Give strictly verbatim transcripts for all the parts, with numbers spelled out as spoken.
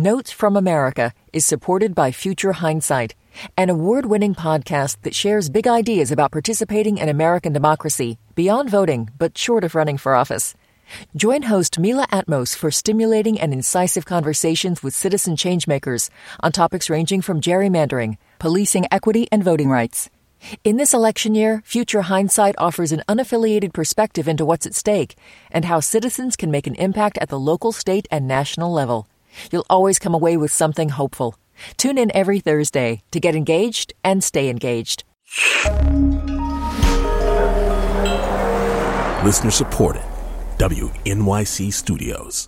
Notes from America is supported by Future Hindsight, an award-winning podcast that shares big ideas about participating in American democracy beyond voting, but short of running for office. Join host Mila Atmos for stimulating and incisive conversations with citizen changemakers on topics ranging from gerrymandering, policing equity, and voting rights. In this election year, Future Hindsight offers an unaffiliated perspective into what's at stake and how citizens can make an impact at the local, state, and national level. You'll always come away with something hopeful. Tune in every Thursday to get engaged and stay engaged. Listener supported. W N Y C Studios.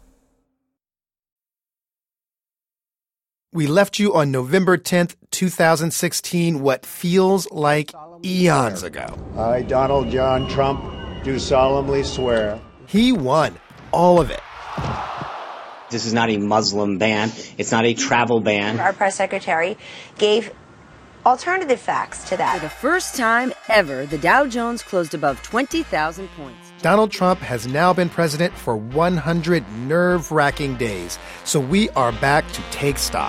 We left you on November tenth, twenty sixteen, what feels like eons ago. I, Donald John Trump, do solemnly swear. He won all of it. This is not a Muslim ban. It's not a travel ban. Our press secretary gave alternative facts to that. For the first time ever, the Dow Jones closed above twenty thousand points. Donald Trump has now been president for one hundred nerve-wracking days, so we are back to take stock.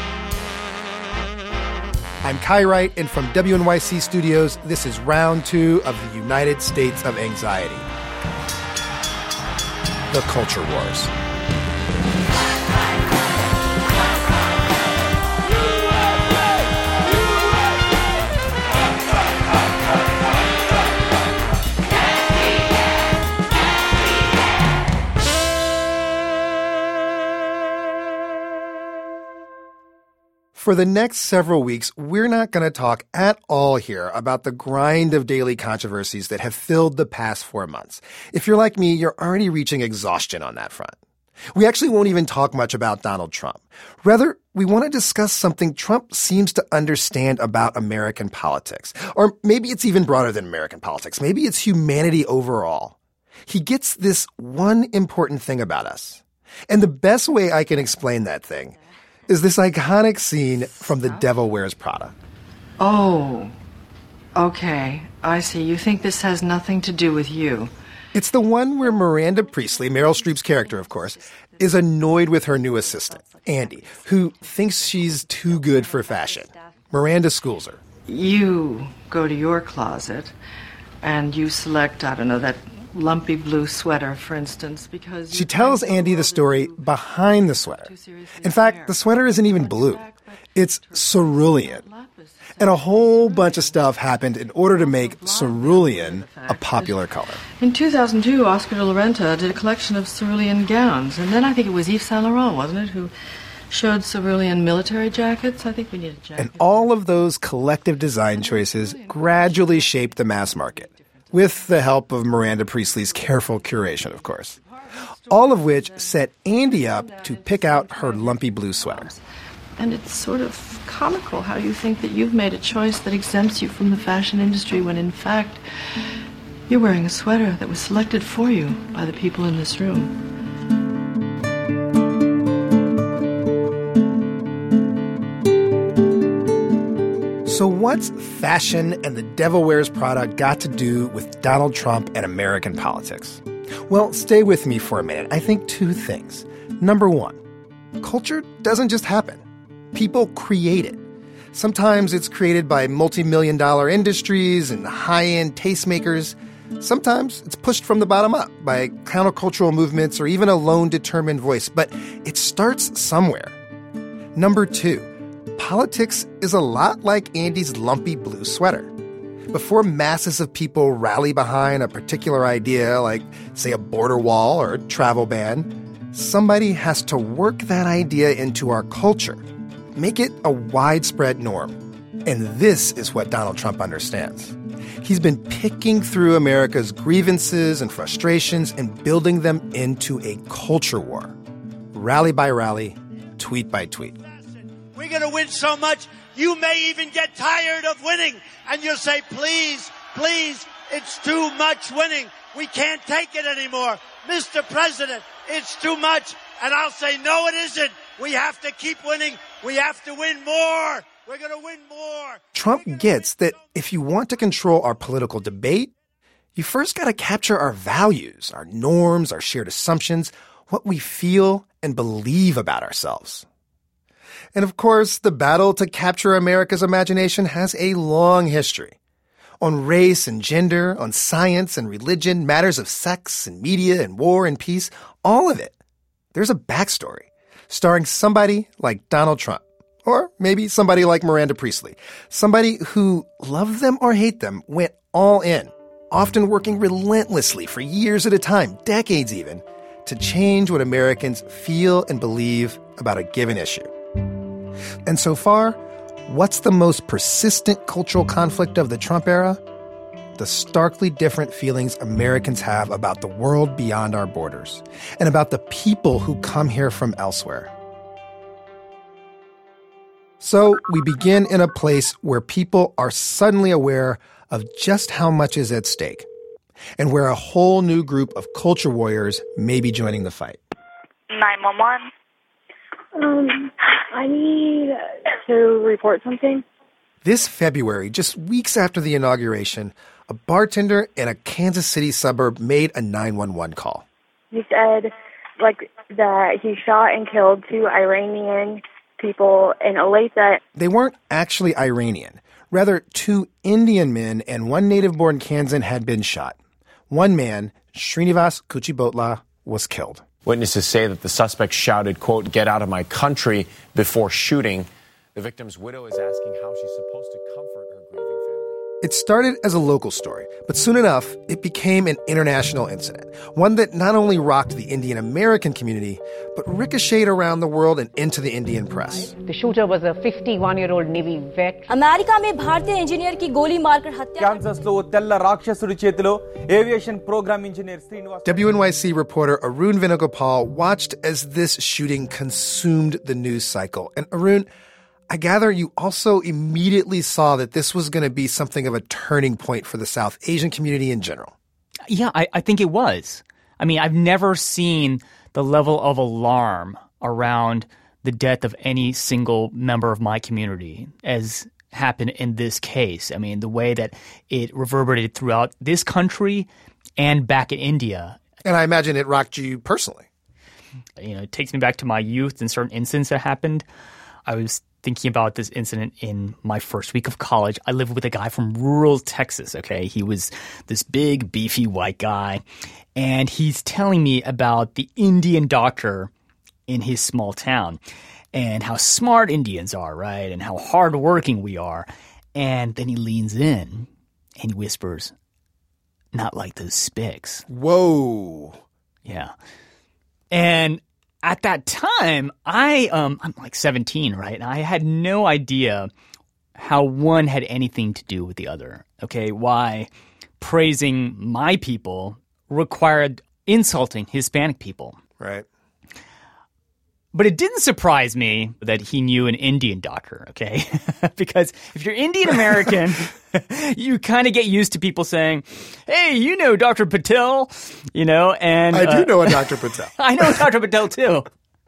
I'm Kai Wright, and from W N Y C Studios, this is round two of the United States of Anxiety. The Culture Wars. For the next several weeks, we're not going to talk at all here about the grind of daily controversies that have filled the past four months. If you're like me, you're already reaching exhaustion on that front. We actually won't even talk much about Donald Trump. Rather, we want to discuss something Trump seems to understand about American politics. Or maybe it's even broader than American politics. Maybe it's humanity overall. He gets this one important thing about us. And the best way I can explain that thing is this iconic scene from The Devil Wears Prada. Oh, okay. I see. You think this has nothing to do with you. It's the one where Miranda Priestley, Meryl Streep's character, of course, is annoyed with her new assistant, Andy, who thinks she's too good for fashion. Miranda schools her. You go to your closet and you select, I don't know, that lumpy blue sweater, for instance, because... She tells Andy the story behind the sweater. In fact, the sweater isn't even blue. It's cerulean. And a whole bunch of stuff happened in order to make cerulean a popular color. In two thousand two, Oscar de la Renta did a collection of cerulean gowns. And then I think it was Yves Saint Laurent, wasn't it, who showed cerulean military jackets? I think we need a jacket. And all of those collective design choices gradually shaped the mass market, with the help of Miranda Priestley's careful curation, of course. All of which set Andy up to pick out her lumpy blue sweater. And it's sort of comical how you think that you've made a choice that exempts you from the fashion industry when, in fact, you're wearing a sweater that was selected for you by the people in this room. So what's fashion and The Devil Wears Prada got to do with Donald Trump and American politics? Well, stay with me for a minute. I think two things. Number one, culture doesn't just happen. People create it. Sometimes it's created by multi-million dollar industries and high-end tastemakers. Sometimes it's pushed from the bottom up by countercultural movements or even a lone determined voice. But it starts somewhere. Number two, politics is a lot like Andy's lumpy blue sweater. Before masses of people rally behind a particular idea, like, say, a border wall or a travel ban, somebody has to work that idea into our culture, make it a widespread norm. And this is what Donald Trump understands. He's been picking through America's grievances and frustrations and building them into a culture war. Rally by rally, tweet by tweet. We're going to win so much, you may even get tired of winning. And you'll say, please, please, it's too much winning. We can't take it anymore. Mister President, it's too much. And I'll say, no, it isn't. We have to keep winning. We have to win more. We're going to win more. Trump gets that if you want to control our political debate, you first got to capture our values, our norms, our shared assumptions, what we feel and believe about ourselves. And of course, the battle to capture America's imagination has a long history. On race and gender, on science and religion, matters of sex and media and war and peace, all of it. There's a backstory, starring somebody like Donald Trump. Or maybe somebody like Miranda Priestley. Somebody who, love them or hate them, went all in, often working relentlessly for years at a time, decades even, to change what Americans feel and believe about a given issue. And so far, what's the most persistent cultural conflict of the Trump era? The starkly different feelings Americans have about the world beyond our borders, and about the people who come here from elsewhere. So we begin in a place where people are suddenly aware of just how much is at stake, and where a whole new group of culture warriors may be joining the fight. nine one one. Um, I need to report something. This February, just weeks after the inauguration, a bartender in a Kansas City suburb made a nine one one call. He said, like, that he shot and killed two Iranian people in Olathe. They weren't actually Iranian. Rather, two Indian men and one native-born Kansan had been shot. One man, Srinivas Kuchibhotla, was killed. Witnesses say that the suspect shouted, quote, "Get out of my country," before shooting. The victim's widow is asking how she's supposed to comfort her grieving family. It started as a local story, but soon enough, it became an international incident. One that not only rocked the Indian-American community, but ricocheted around the world and into the Indian press. The shooter was a fifty-one-year-old Navy vet. America में भारतीय engineer की गोली मारकर हत्या Kansas లో తెల్ల రాక్షసుడి చేతిలో aviation program engineer Srinivas. W N Y C reporter Arun Venugopal watched as this shooting consumed the news cycle. And Arun, I gather you also immediately saw that this was going to be something of a turning point for the South Asian community in general. Yeah, I, I think it was. I mean, I've never seen the level of alarm around the death of any single member of my community as happened in this case. I mean, the way that it reverberated throughout this country and back in India. And I imagine it rocked you personally. You know, it takes me back to my youth and certain incidents that happened. I was thinking about this incident in my first week of college. I lived with a guy from rural Texas, okay? He was this big, beefy white guy, and he's telling me about the Indian doctor in his small town and how smart Indians are, right? And how hardworking we are. And then he leans in and he whispers, "Not like those spics." Whoa. Yeah. And at that time, I, um, I'm like seventeen, right? And I had no idea how one had anything to do with the other, okay? Why praising my people required insulting Hispanic people. Right. But it didn't surprise me that he knew an Indian doctor, okay? Because if you're Indian American, you kind of get used to people saying, "Hey, you know Doctor Patel," you know, and I do uh, know a Doctor Patel. I know Doctor Patel too.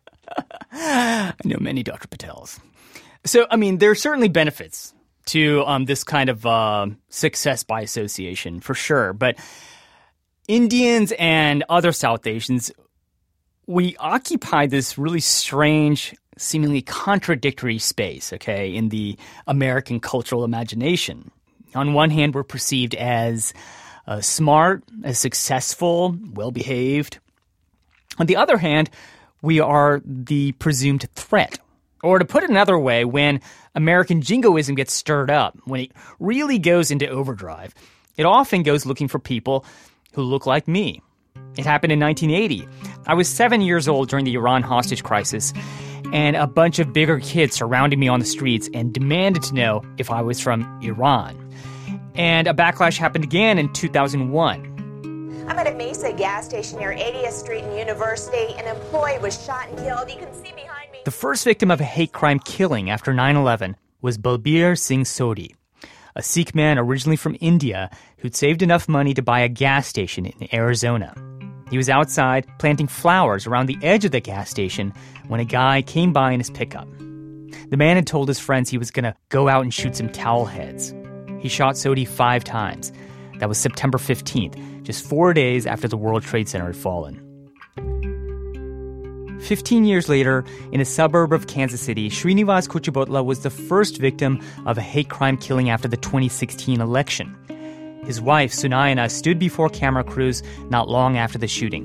I know many Doctor Patels. So, I mean, there are certainly benefits to um, this kind of uh, success by association, for sure. But Indians and other South Asians, we occupy this really strange, seemingly contradictory space, okay, in the American cultural imagination. On one hand, we're perceived as uh, smart, as successful, well-behaved. On the other hand, we are the presumed threat. Or to put it another way, when American jingoism gets stirred up, when it really goes into overdrive, it often goes looking for people who look like me. It happened in nineteen eighty. I was seven years old during the Iran hostage crisis, and a bunch of bigger kids surrounded me on the streets and demanded to know if I was from Iran. And a backlash happened again in two thousand one. I'm at a Mesa gas station near eightieth Street and University. An employee was shot and killed. You can see behind me. The first victim of a hate crime killing after nine eleven was Balbir Singh Sodhi, a Sikh man originally from India who'd saved enough money to buy a gas station in Arizona. He was outside planting flowers around the edge of the gas station when a guy came by in his pickup. The man had told his friends he was going to go out and shoot some towel heads. He shot Sodhi five times. That was September fifteenth, just four days after the World Trade Center had fallen. fifteen years later, in a suburb of Kansas City, Srinivas Kuchibhotla was the first victim of a hate crime killing after the twenty sixteen election. His wife, Sunayana, stood before camera crews not long after the shooting.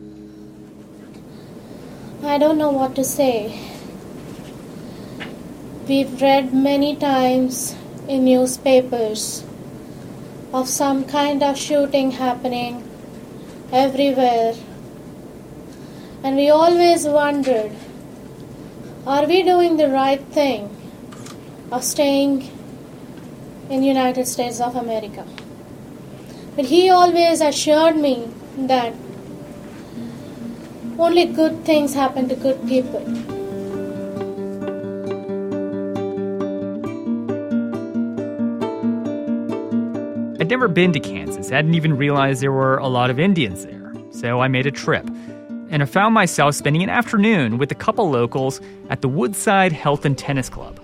I don't know what to say. We've read many times in newspapers of some kind of shooting happening everywhere. And we always wondered, are we doing the right thing of staying in United States of America? But he always assured me that only good things happen to good people. I'd never been to Kansas. I hadn't even realized there were a lot of Indians there. So I made a trip. And I found myself spending an afternoon with a couple locals at the Woodside Health and Tennis Club.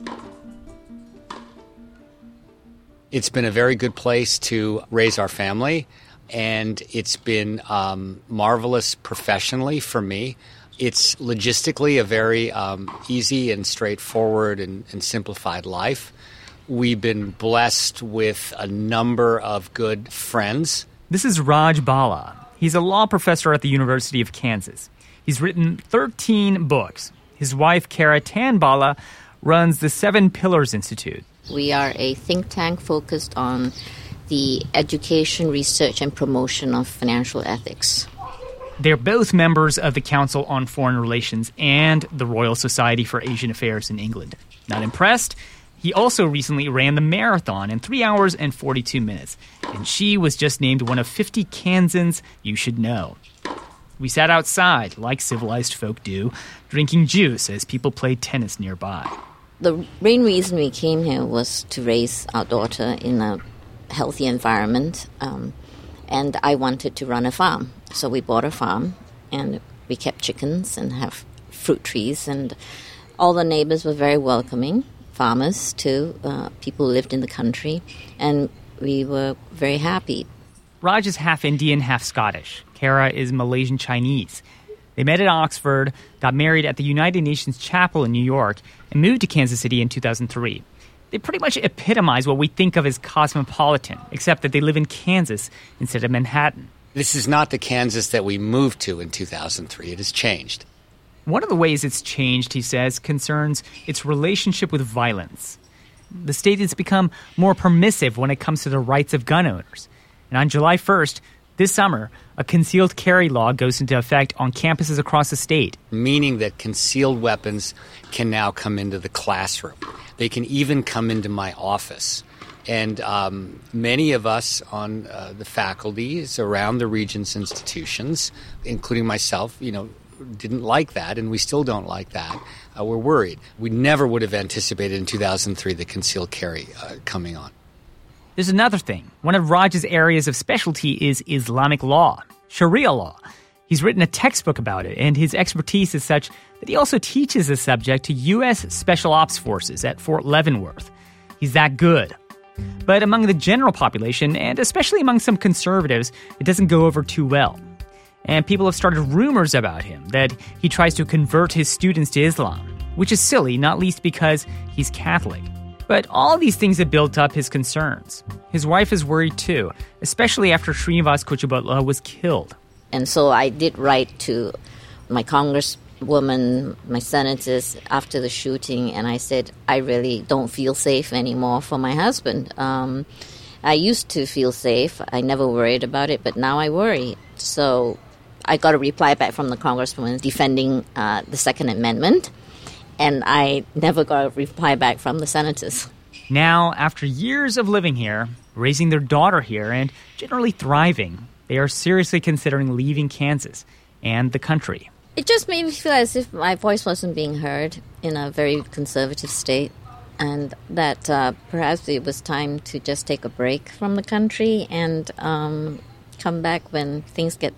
It's been a very good place to raise our family, and it's been um, marvelous professionally for me. It's logistically a very um, easy and straightforward and, and simplified life. We've been blessed with a number of good friends. This is Raj Bala. He's a law professor at the University of Kansas. He's written thirteen books. His wife, Kara Tan Bala, runs the Seven Pillars Institute. We are a think tank focused on the education, research, and promotion of financial ethics. They're both members of the Council on Foreign Relations and the Royal Society for Asian Affairs in England. Not impressed? He also recently ran the marathon in three hours and forty-two minutes, and she was just named one of fifty Kansans you should know. We sat outside, like civilized folk do, drinking juice as people played tennis nearby. The main reason we came here was to raise our daughter in a healthy environment, um, and I wanted to run a farm. So we bought a farm, and we kept chickens and have fruit trees, and all the neighbors were very welcoming. Farmers, too, uh, people who lived in the country, and we were very happy. Raj is half Indian, half Scottish. Kara is Malaysian Chinese. They met at Oxford, got married at the United Nations Chapel in New York, and moved to Kansas City in two thousand three. They pretty much epitomize what we think of as cosmopolitan, except that they live in Kansas instead of Manhattan. This is not the Kansas that we moved to in two thousand three. It has changed. One of the ways it's changed, he says, concerns its relationship with violence. The state has become more permissive when it comes to the rights of gun owners. And on July first, this summer, a concealed carry law goes into effect on campuses across the state. Meaning that concealed weapons can now come into the classroom. They can even come into my office. And um, many of us on uh, the faculties around the Regents institutions, including myself, you know, didn't like that, and we still don't like that. Uh, we're worried. We never would have anticipated in two thousand three the concealed carry uh, coming on. There's another thing. One of Raj's areas of specialty is Islamic law, Sharia law. He's written a textbook about it, and his expertise is such that he also teaches the subject to U S Special Ops Forces at Fort Leavenworth. He's that good. But among the general population, and especially among some conservatives, it doesn't go over too well. And people have started rumors about him, that he tries to convert his students to Islam, which is silly, not least because he's Catholic. But all these things have built up his concerns. His wife is worried too, especially after Srinivas Kuchibhotla was killed. And so I did write to my congresswoman, my senators, after the shooting, and I said, I really don't feel safe anymore for my husband. Um, I used to feel safe. I never worried about it, but now I worry. So I got a reply back from the congresswoman defending uh, the Second Amendment, and I never got a reply back from the senators. Now, after years of living here, raising their daughter here, and generally thriving, they are seriously considering leaving Kansas and the country. It just made me feel as if my voice wasn't being heard in a very conservative state, and that uh, perhaps it was time to just take a break from the country and um, come back when things get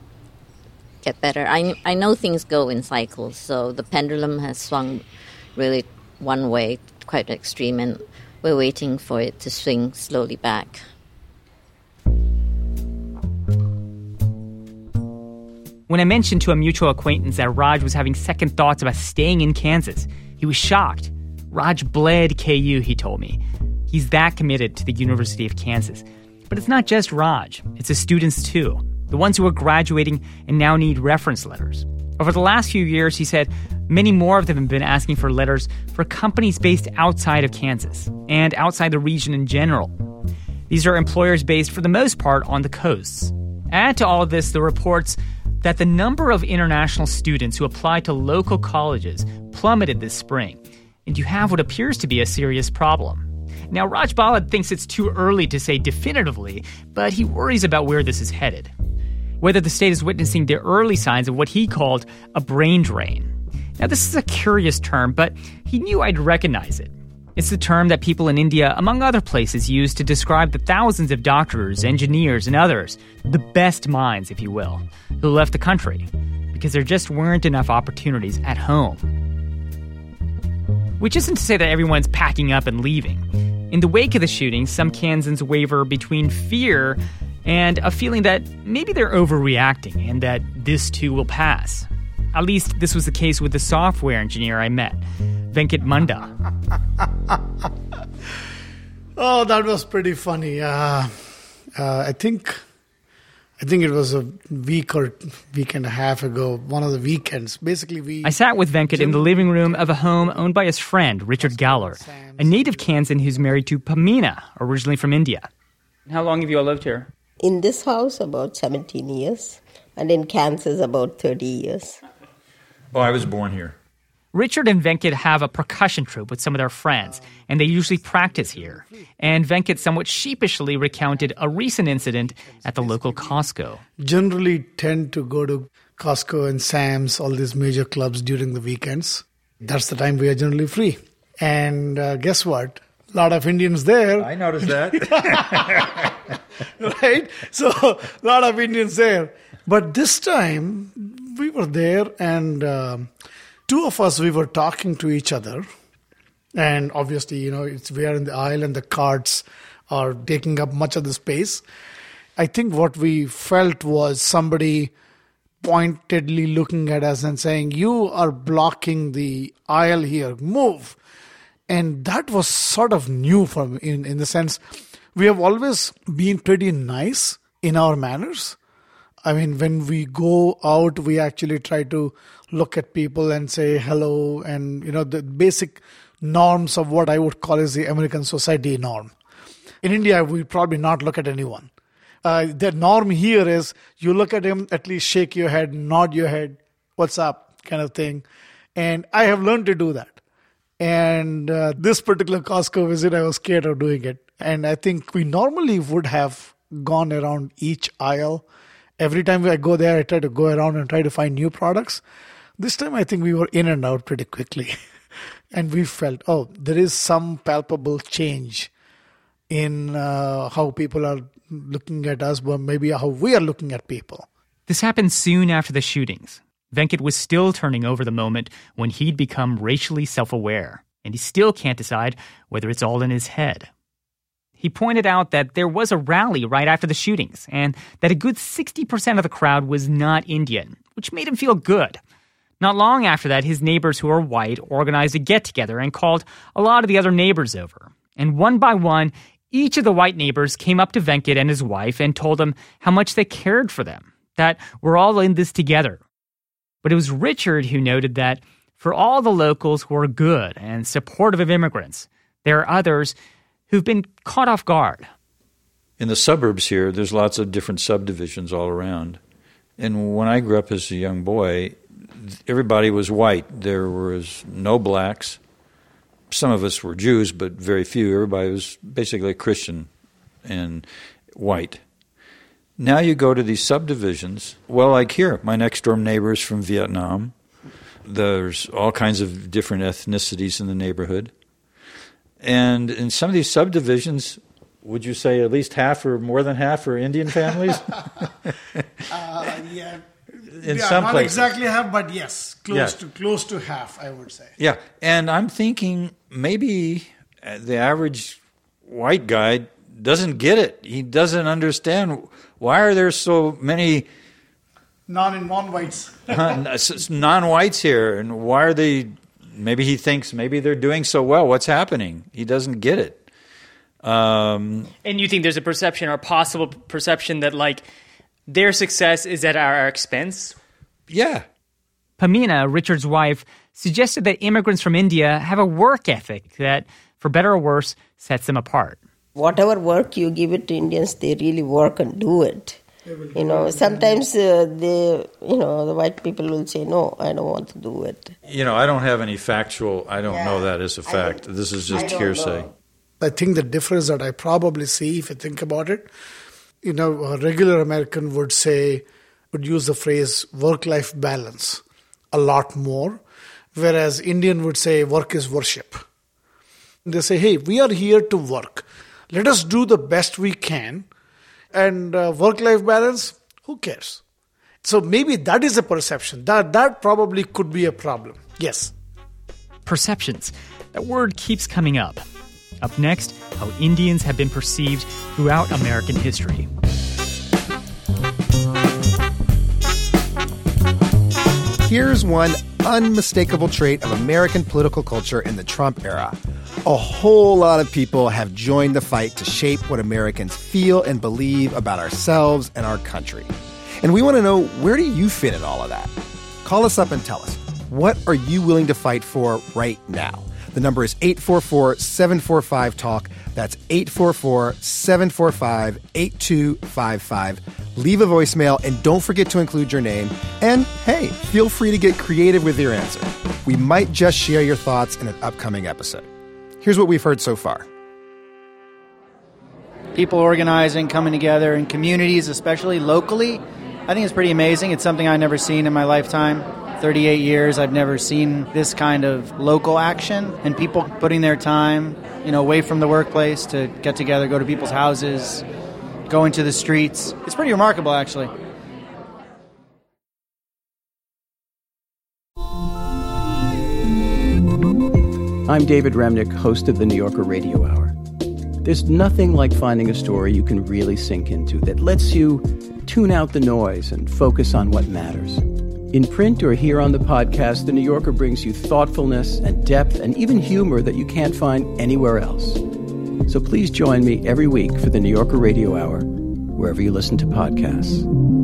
get better. I, I know things go in cycles, so the pendulum has swung really one way, quite extreme, and we're waiting for it to swing slowly back. When I mentioned to a mutual acquaintance that Raj was having second thoughts about staying in Kansas, he was shocked. Raj bled K U, he told me. He's that committed to the University of Kansas. But it's not just Raj. It's the students, too. The ones who are graduating and now need reference letters. Over the last few years, he said, many more of them have been asking for letters for companies based outside of Kansas and outside the region in general. These are employers based, for the most part, on the coasts. Add to all of this the reports that the number of international students who apply to local colleges plummeted this spring, and you have what appears to be a serious problem. Now, Raj Balad thinks it's too early to say definitively, but he worries about where this is headed. Whether the state is witnessing the early signs of what he called a brain drain. Now, this is a curious term, but he knew I'd recognize it. It's the term that people in India, among other places, use to describe the thousands of doctors, engineers, and others, the best minds, if you will, who left the country because there just weren't enough opportunities at home. Which isn't to say that everyone's packing up and leaving. In the wake of the shooting, some Kansans waver between fear and a feeling that maybe they're overreacting and that this too will pass. At least this was the case with the software engineer I met, Venkat Munda. Oh, that was pretty funny. Uh, uh, I think I think it was a week or week and a half ago, one of the weekends. Basically, we... I sat with Venkat in the living room of a home owned by his friend, Richard Galler, a native Kansan who's married to Pamina, originally from India. How long have you all lived here? In this house, about seventeen years, and in Kansas, about thirty years. Oh, I was born here. Richard and Venkat have a percussion troupe with some of their friends, and they usually practice here. And Venkat somewhat sheepishly recounted a recent incident at the local Costco. Generally tend to go to Costco and Sam's, all these major clubs during the weekends. That's the time we are generally free. And uh, guess what? A lot of Indians there. I noticed that. Right? So, a lot of Indians there. But this time, we were there and uh, two of us, we were talking to each other. And obviously, you know, it's we are in the aisle and the carts are taking up much of the space. I think what we felt was somebody pointedly looking at us and saying, you are blocking the aisle here, move. And that was sort of new for me in, in the sense, we have always been pretty nice in our manners. I mean, when we go out, we actually try to look at people and say hello and, you know, the basic norms of what I would call is the American society norm. In India, we probably not look at anyone. Uh, the norm here is you look at him, at least shake your head, nod your head, what's up, kind of thing. And I have learned to do that. And uh, this particular Costco visit, I was scared of doing it. And I think we normally would have gone around each aisle. Every time I go there, I try to go around and try to find new products. This time, I think we were in and out pretty quickly. And we felt, oh, there is some palpable change in uh, how people are looking at us, but maybe how we are looking at people. This happened soon after the shootings. Venkat was still turning over the moment when he'd become racially self-aware, and he still can't decide whether it's all in his head. He pointed out that there was a rally right after the shootings, and that a good sixty percent of the crowd was not Indian, which made him feel good. Not long after that, his neighbors who are white organized a get-together and called a lot of the other neighbors over. And one by one, each of the white neighbors came up to Venkat and his wife and told them how much they cared for them, that we're all in this together. But it was Richard who noted that for all the locals who are good and supportive of immigrants, there are others who've been caught off guard. In the suburbs here, there's lots of different subdivisions all around. And when I grew up as a young boy, everybody was white. There was no blacks. Some of us were Jews, but very few. Everybody was basically Christian and white. Now you go to these subdivisions. Well, like here, my next-door neighbor is from Vietnam. There's all kinds of different ethnicities in the neighborhood. And in some of these subdivisions, would you say at least half or more than half are Indian families? uh, yeah. In yeah, some not places. exactly half, but yes, close yeah. to close to half, I would say. Yeah, and I'm thinking maybe the average white guy doesn't get it. He doesn't understand why are there so many Non non-whites. Non-whites here, and why are they? Maybe he thinks maybe they're doing so well. What's happening? He doesn't get it. Um, and you think there's a perception or a possible perception that like their success is at our expense? Yeah. Pamina, Richard's wife, suggested that immigrants from India have a work ethic that, for better or worse, sets them apart. Whatever work you give it to Indians, they really work and do it. You know, sometimes uh, they, you know, the white people will say, no, I don't want to do it. You know, I don't have any factual, I don't yeah. know that as a fact. This is just I hearsay. Know. I think the difference that I probably see, if you think about it, you know, a regular American would say, would use the phrase work-life balance a lot more, whereas Indian would say work is worship. They say, hey, we are here to work. Let us do the best we can. And uh, work-life balance, who cares? So maybe that is a perception. That, that probably could be a problem. Yes. Perceptions. That word keeps coming up. Up next, how Indians have been perceived throughout American history. Here's one unmistakable trait of American political culture in the Trump era. A whole lot of people have joined the fight to shape what Americans feel and believe about ourselves and our country. And we want to know, where do you fit in all of that? Call us up and tell us, what are you willing to fight for right now? The number is eight four four, seven four five, TALK. That's eight four four, seven four five, eight two five five. Leave a voicemail and don't forget to include your name. And hey, feel free to get creative with your answer. We might just share your thoughts in an upcoming episode. Here's what we've heard so far. People organizing, coming together in communities, especially locally. I think it's pretty amazing. It's something I've never seen in my lifetime. thirty-eight years, I've never seen this kind of local action and people putting their time, you know, away from the workplace to get together, go to people's houses, go into the streets. It's pretty remarkable, actually. I'm David Remnick, host of the New Yorker Radio Hour. There's nothing like finding a story you can really sink into that lets you tune out the noise and focus on what matters. In print or here on the podcast, The New Yorker brings you thoughtfulness and depth and even humor that you can't find anywhere else. So please join me every week for The New Yorker Radio Hour, wherever you listen to podcasts.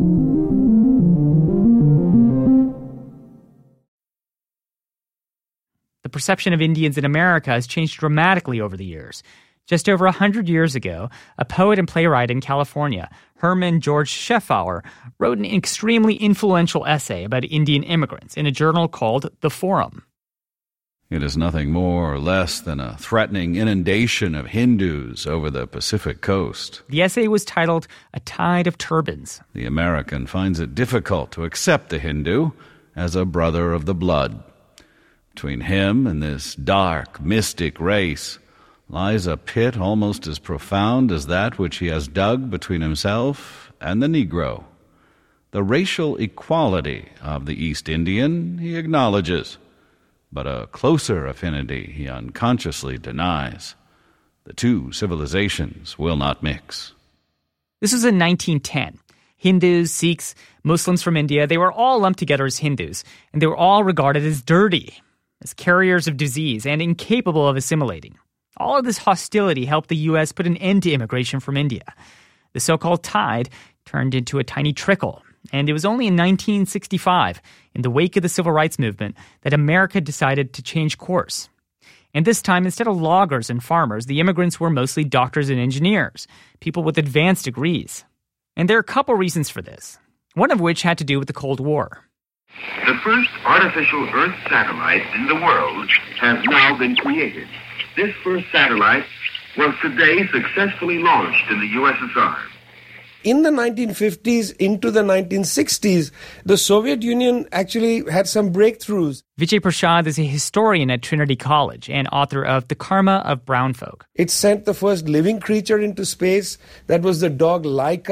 The perception of Indians in America has changed dramatically over the years. Just over one hundred years ago, a poet and playwright in California, Herman George Shefauer, wrote an extremely influential essay about Indian immigrants in a journal called The Forum. It is nothing more or less than a threatening inundation of Hindus over the Pacific coast. The essay was titled A Tide of Turbans. The American finds it difficult to accept the Hindu as a brother of the blood. Between him and this dark, mystic race lies a pit almost as profound as that which he has dug between himself and the Negro. The racial equality of the East Indian he acknowledges, but a closer affinity he unconsciously denies. The two civilizations will not mix. This was in nineteen ten. Hindus, Sikhs, Muslims from India, they were all lumped together as Hindus, and they were all regarded as dirty, as carriers of disease, and incapable of assimilating. All of this hostility helped the U S put an end to immigration from India. The so-called tide turned into a tiny trickle, and it was only in nineteen sixty-five, in the wake of the Civil Rights Movement, that America decided to change course. And this time, instead of loggers and farmers, the immigrants were mostly doctors and engineers, people with advanced degrees. And there are a couple reasons for this, one of which had to do with the Cold War. The first artificial Earth satellite in the world has now been created. This first satellite was today successfully launched in the U S S R. In the nineteen fifties into the nineteen sixties, the Soviet Union actually had some breakthroughs. Vijay Prashad is a historian at Trinity College and author of The Karma of Brown Folk. It sent the first living creature into space. That was the dog Laika.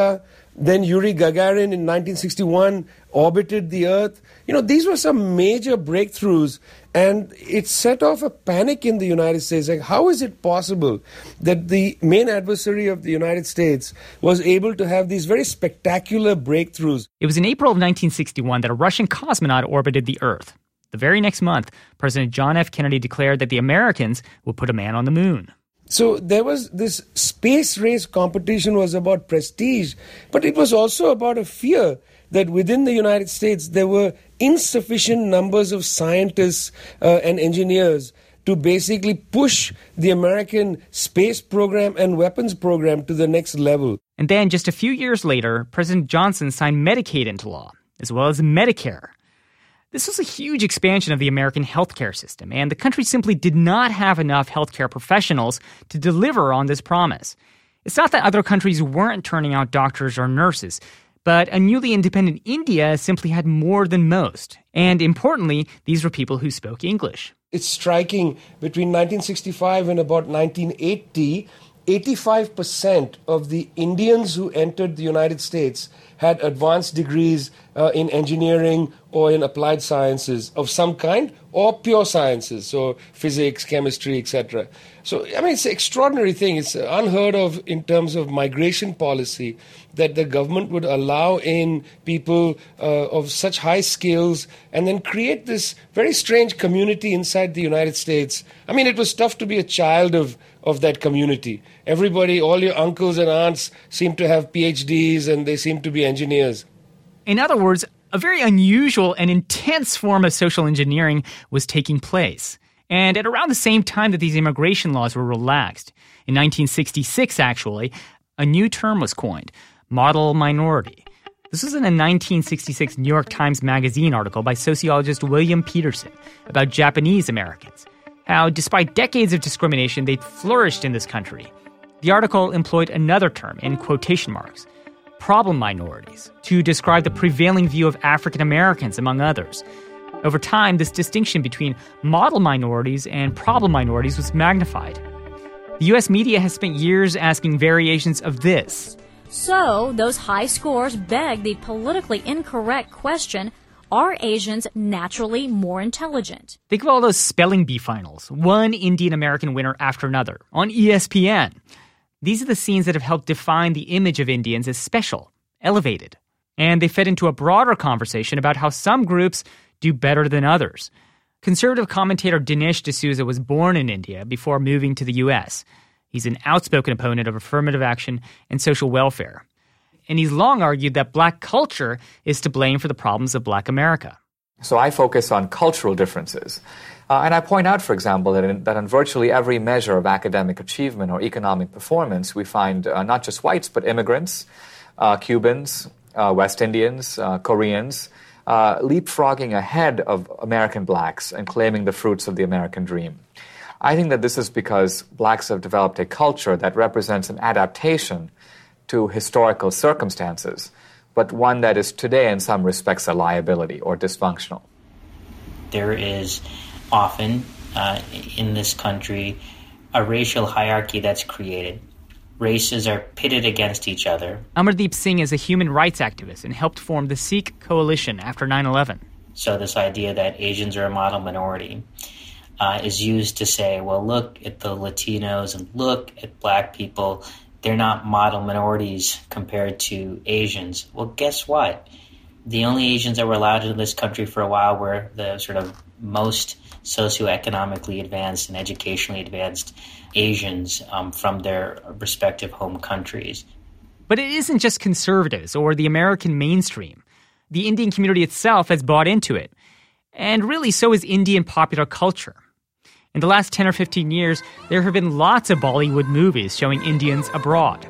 Then Yuri Gagarin in nineteen sixty-one orbited the Earth. You know, these were some major breakthroughs, and it set off a panic in the United States. Like, how is it possible that the main adversary of the United States was able to have these very spectacular breakthroughs? It was in April of nineteen sixty-one that a Russian cosmonaut orbited the Earth. The very next month, President John F. Kennedy declared that the Americans would put a man on the moon. So there was this space race competition was about prestige, but it was also about a fear that within the United States there were insufficient numbers of scientists uh, and engineers to basically push the American space program and weapons program to the next level. And then just a few years later, President Johnson signed Medicaid into law, as well as Medicare. This was a huge expansion of the American healthcare system, and the country simply did not have enough healthcare professionals to deliver on this promise. It's not that other countries weren't turning out doctors or nurses, but a newly independent India simply had more than most. And importantly, these were people who spoke English. It's striking, between nineteen sixty-five and about nineteen eighty, eighty-five percent of the Indians who entered the United States had advanced degrees uh, in engineering or in applied sciences of some kind, or pure sciences, so physics, chemistry, et cetera. So, I mean, it's an extraordinary thing. It's unheard of in terms of migration policy that the government would allow in people uh, of such high skills and then create this very strange community inside the United States. I mean, it was tough to be a child of of that community. Everybody, all your uncles and aunts seem to have P H Ds and they seem to be engineers. In other words, a very unusual and intense form of social engineering was taking place. And at around the same time that these immigration laws were relaxed, in nineteen sixty-six actually, a new term was coined, model minority. This was in a nineteen sixty-six New York Times Magazine article by sociologist William Peterson about Japanese Americans. How, despite decades of discrimination, they'd flourished in this country. The article employed another term, in quotation marks, problem minorities, to describe the prevailing view of African Americans, among others. Over time, this distinction between model minorities and problem minorities was magnified. The U S media has spent years asking variations of this. So, those high scores beg the politically incorrect question, are Asians naturally more intelligent? Think of all those spelling bee finals, one Indian American winner after another, on E S P N. These are the scenes that have helped define the image of Indians as special, elevated. And they fed into a broader conversation about how some groups do better than others. Conservative commentator Dinesh D'Souza was born in India before moving to the U S. He's an outspoken opponent of affirmative action and social welfare. And he's long argued that black culture is to blame for the problems of black America. So I focus on cultural differences. Uh, and I point out, for example, that in, that in virtually every measure of academic achievement or economic performance, we find uh, not just whites, but immigrants, uh, Cubans, uh, West Indians, uh, Koreans, uh, leapfrogging ahead of American blacks and claiming the fruits of the American dream. I think that this is because blacks have developed a culture that represents an adaptation to historical circumstances, but one that is today in some respects a liability or dysfunctional. There is often uh, in this country a racial hierarchy that's created. Races are pitted against each other. Amardeep Singh is a human rights activist and helped form the Sikh Coalition after nine eleven. So this idea that Asians are a model minority uh, is used to say, well, look at the Latinos and look at black people. They're not model minorities compared to Asians. Well, guess what? The only Asians that were allowed into this country for a while were the sort of most socioeconomically advanced and educationally advanced Asians um, from their respective home countries. But it isn't just conservatives or the American mainstream. The Indian community itself has bought into it. And really, so is Indian popular culture. In the last ten or fifteen years, there have been lots of Bollywood movies showing Indians abroad.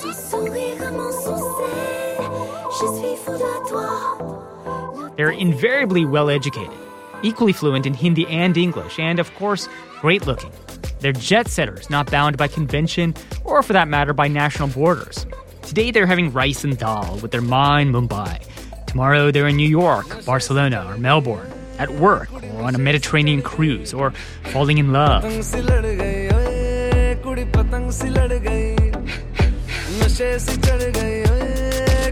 They're invariably well-educated, equally fluent in Hindi and English, and, of course, great-looking. They're jet-setters, not bound by convention, or for that matter, by national borders. Today, they're having rice and dal with their ma in Mumbai. Tomorrow, they're in New York, Barcelona, or Melbourne, at work, or on a Mediterranean cruise, or falling in love.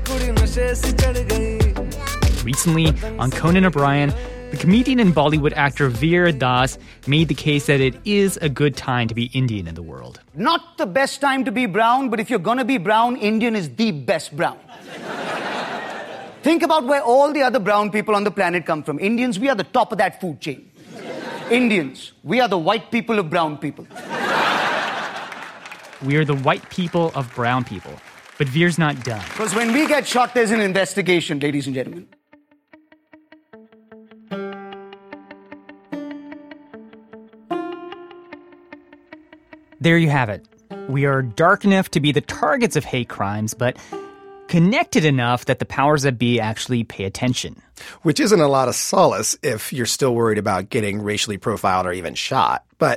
Recently, on Conan O'Brien, the comedian and Bollywood actor Veer Das made the case that it is a good time to be Indian in the world. Not the best time to be brown, but if you're going to be brown, Indian is the best brown. Think about where all the other brown people on the planet come from. Indians, we are the top of that food chain. Indians, we are the white people of brown people. We are the white people of brown people. But Veer's not done. Because when we get shot, there's an investigation, ladies and gentlemen. There you have it. We are dark enough to be the targets of hate crimes, but connected enough that the powers that be actually pay attention. Which isn't a lot of solace if you're still worried about getting racially profiled or even shot. But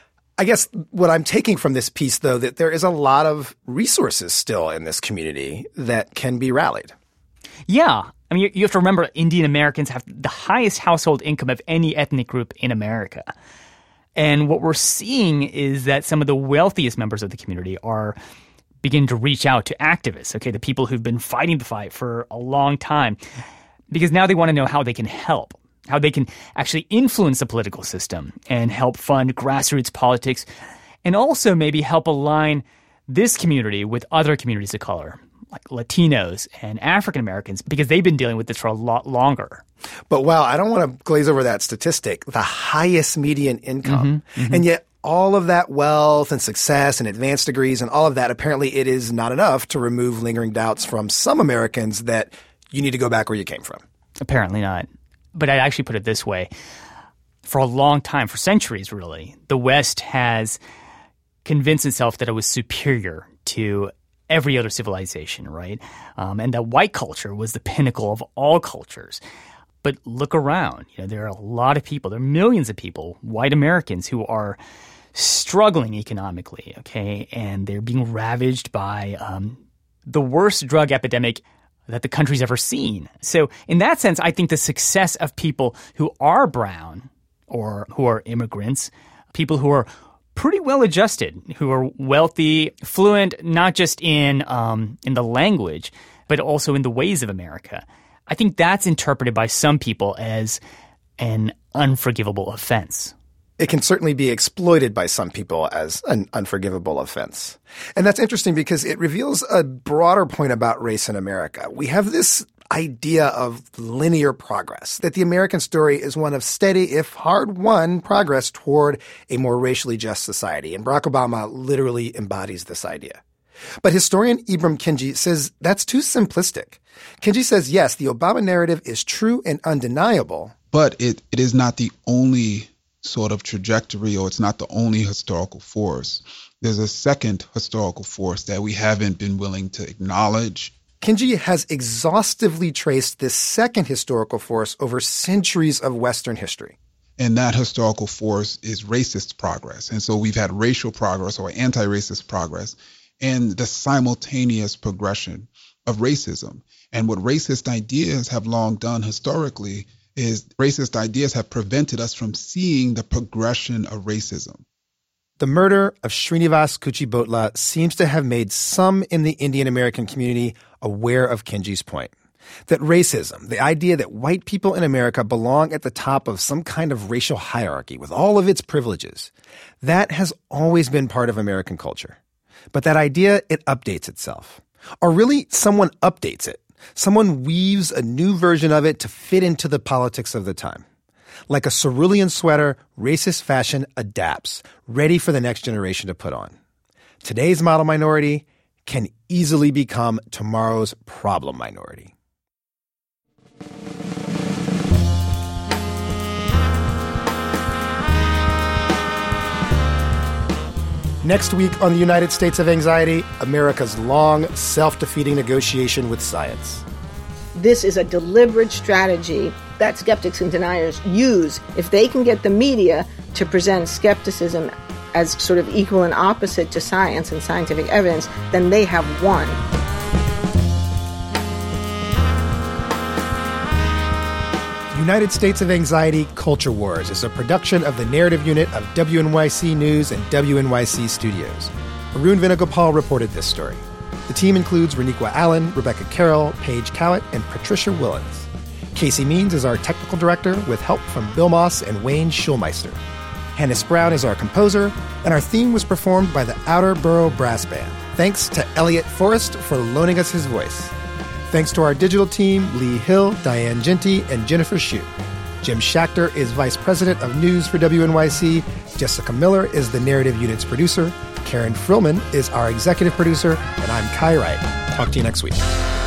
I guess what I'm taking from this piece, though, that there is a lot of resources still in this community that can be rallied. Yeah. I mean, you have to remember Indian Americans have the highest household income of any ethnic group in America. And what we're seeing is that some of the wealthiest members of the community are beginning to reach out to activists, okay, the people who've been fighting the fight for a long time, because now they want to know how they can help, how they can actually influence the political system and help fund grassroots politics, and also maybe help align this community with other communities of color, like Latinos and African Americans, because they've been dealing with this for a lot longer. But wow, I don't want to glaze over that statistic, the highest median income. Mm-hmm, mm-hmm. And yet all of that wealth and success and advanced degrees and all of that, apparently it is not enough to remove lingering doubts from some Americans that you need to go back where you came from. Apparently not. But I'd actually put it this way. For a long time, for centuries really, the West has convinced itself that it was superior to every other civilization, right? Um, and that white culture was the pinnacle of all cultures. But look around. You know, there are a lot of people, there are millions of people, white Americans, who are struggling economically, okay? And they're being ravaged by um, the worst drug epidemic that the country's ever seen. So in that sense, I think the success of people who are brown or who are immigrants, people who are pretty well adjusted, who are wealthy, fluent, not just in um, in the language, but also in the ways of America. I think that's interpreted by some people as an unforgivable offense. It can certainly be exploited by some people as an unforgivable offense. And that's interesting because it reveals a broader point about race in America. We have this idea of linear progress, that the American story is one of steady, if hard-won, progress toward a more racially just society. And Barack Obama literally embodies this idea. But historian Ibram Kenji says that's too simplistic. Kenji says, yes, the Obama narrative is true and undeniable. But it, it is not the only sort of trajectory, or it's not the only historical force. There's a second historical force that we haven't been willing to acknowledge. Kenji has exhaustively traced this second historical force over centuries of Western history. And that historical force is racist progress. And so we've had racial progress or anti-racist progress and the simultaneous progression of racism. And what racist ideas have long done historically is racist ideas have prevented us from seeing the progression of racism. The murder of Srinivas Kuchibhotla seems to have made some in the Indian American community aware of Kenji's point. That racism, the idea that white people in America belong at the top of some kind of racial hierarchy with all of its privileges, that has always been part of American culture. But that idea, it updates itself. Or really, someone updates it. Someone weaves a new version of it to fit into the politics of the time. Like a cerulean sweater, racist fashion adapts, ready for the next generation to put on. Today's model minority can easily become tomorrow's problem minority. Next week on the United States of Anxiety, America's long, self-defeating negotiation with science. This is a deliberate strategy that skeptics and deniers use. If they can get the media to present skepticism as sort of equal and opposite to science and scientific evidence, then they have won. United States of Anxiety Culture Wars is a production of the narrative unit of W N Y C News and W N Y C Studios. Arun Venugopal reported this story. The team includes Reniqua Allen, Rebecca Carroll, Paige Cowett, and Patricia Willens. Casey Means is our technical director with help from Bill Moss and Wayne Schulmeister. Hannes Brown is our composer, and our theme was performed by the Outer Borough Brass Band. Thanks to Elliot Forrest for loaning us his voice. Thanks to our digital team, Lee Hill, Diane Genty, and Jennifer Shue. Jim Schachter is Vice President of News for W N Y C. Jessica Miller is the Narrative Unit's producer. Karen Frillman is our executive producer, and I'm Kai Wright. Talk to you next week.